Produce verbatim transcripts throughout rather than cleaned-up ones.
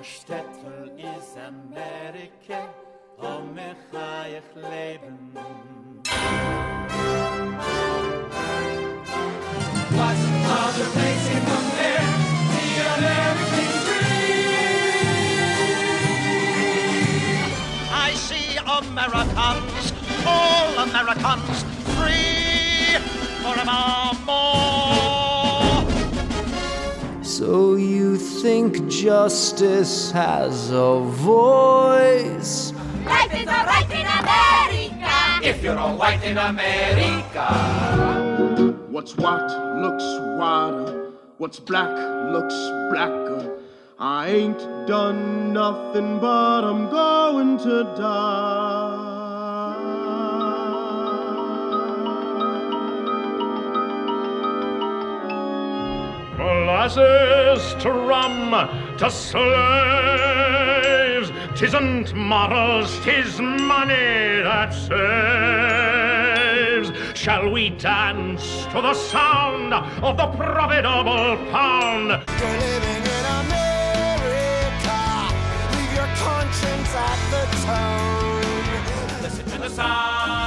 Shtetl is America, om mechayach leben. What's other place in the air, the American dream? I see Americans, all Americans, free forevermore. So you think justice has a voice? Life is all right in America, if you're all white in America. What's white looks whiter, what's black looks blacker. I ain't done nothing but I'm going to die. Molasses to rum, to slaves, 'tisn't morals, 'tis money that saves. Shall we dance to the sound of the profitable pound? You're living in America, leave your conscience at the tone. Listen to the sound.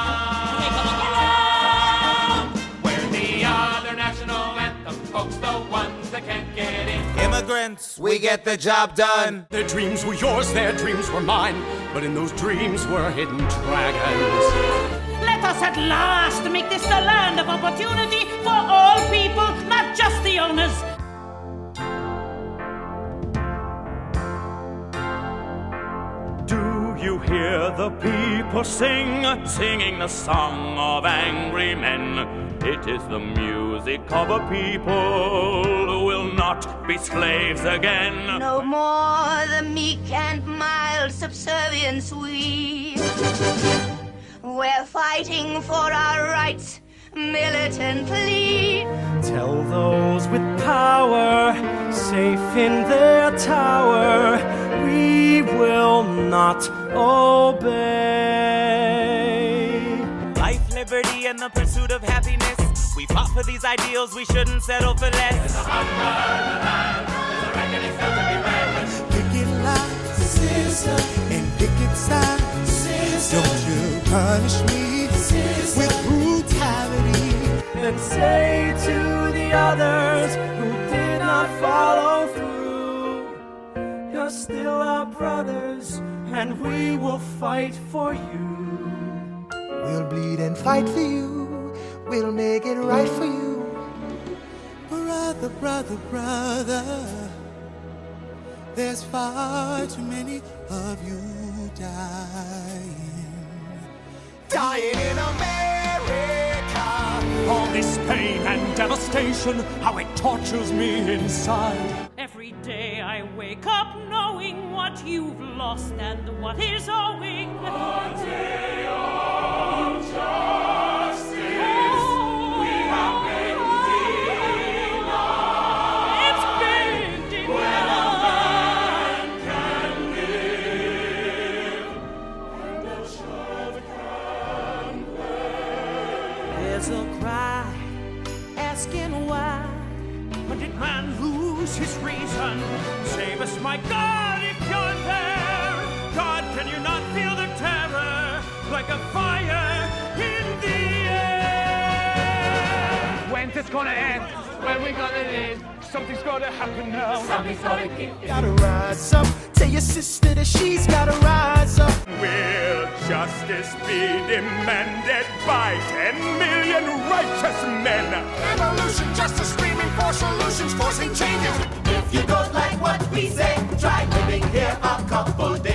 We're the other national anthem, folks, the ones that can't get in. Immigrants, we get the job done. Their dreams were yours, their dreams were mine, but in those dreams were hidden dragons. Let us at last make this the land of opportunity for all people, not just the owners. Do you hear the people sing, singing the song of angry men? It is the music of a people who will not be slaves again. no more the meek and mild subservience we. We're fighting for our rights militantly. Tell those with power, safe in their tower, we will not obey. Life, liberty, and the pursuit of happiness. We fought for these ideals, we shouldn't settle for less. There's a hunger in the land, there's a reckoning still to be read. Picket line, sister, and picket sign, sister. Don't you punish me, sister, with brutality. And say to the others who did not follow through, you're still our brothers, and we will fight for you. We'll bleed and fight for you, we'll make it right for you. Brother, brother, brother, there's far too many of you dying. Dying in America. All this pain and devastation, how it tortures me inside. Every day I wake up knowing what you've lost and what is owing. A day of justice, we have been denied. It's been When a denied. man can live, and a child can play. There's a cry asking why. When did man lose his reason? Save us, my God, if you're there. God, can you not feel the terror like a fire in the air? When's this gonna end? When we gonna end? Something's gonna happen now. Something's gonna kick in. Gotta rise up, tell your sister that she's gotta rise up. Will justice be demanded by ten million righteous men? Revolution, justice, screaming for solutions, forcing changes. If you don't like what we say, try living here a couple days.